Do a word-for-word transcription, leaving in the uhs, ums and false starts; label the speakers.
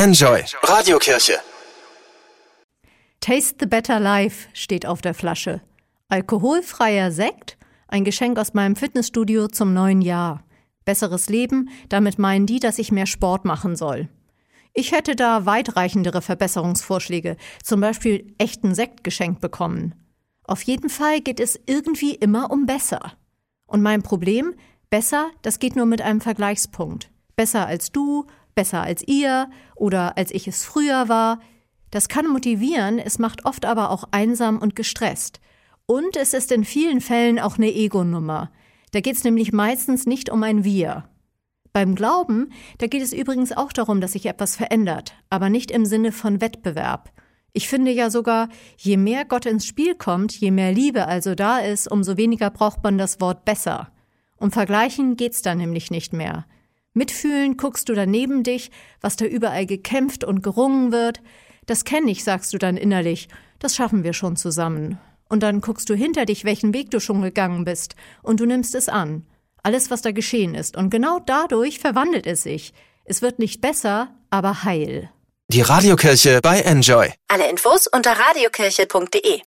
Speaker 1: Enjoy Radiokirche.
Speaker 2: Taste the Better Life steht auf der Flasche. Alkoholfreier Sekt, ein Geschenk aus meinem Fitnessstudio zum neuen Jahr. Besseres Leben, damit meinen die, dass ich mehr Sport machen soll. Ich hätte da weitreichendere Verbesserungsvorschläge, zum Beispiel echten Sekt geschenkt bekommen. Auf jeden Fall geht es irgendwie immer um besser. Und mein Problem, besser, das geht nur mit einem Vergleichspunkt. Besser als du, besser als ihr oder als ich es früher war. Das kann motivieren, es macht oft aber auch einsam und gestresst. Und es ist in vielen Fällen auch eine Ego-Nummer. Da geht es nämlich meistens nicht um ein Wir. Beim Glauben, da geht es übrigens auch darum, dass sich etwas verändert, aber nicht im Sinne von Wettbewerb. Ich finde ja sogar, je mehr Gott ins Spiel kommt, je mehr Liebe also da ist, umso weniger braucht man das Wort besser. Um Vergleichen geht's da nämlich nicht mehr. Mitfühlen guckst du dann neben dich, was da überall gekämpft und gerungen wird. Das kenne ich, sagst du dann innerlich, das schaffen wir schon zusammen. Und dann guckst du hinter dich, welchen Weg du schon gegangen bist, und du nimmst es an. Alles, was da geschehen ist. Und genau dadurch verwandelt es sich. Es wird nicht besser, aber heil.
Speaker 1: Die Radiokirche bei Enjoy.
Speaker 3: Alle Infos unter radiokirche punkt de.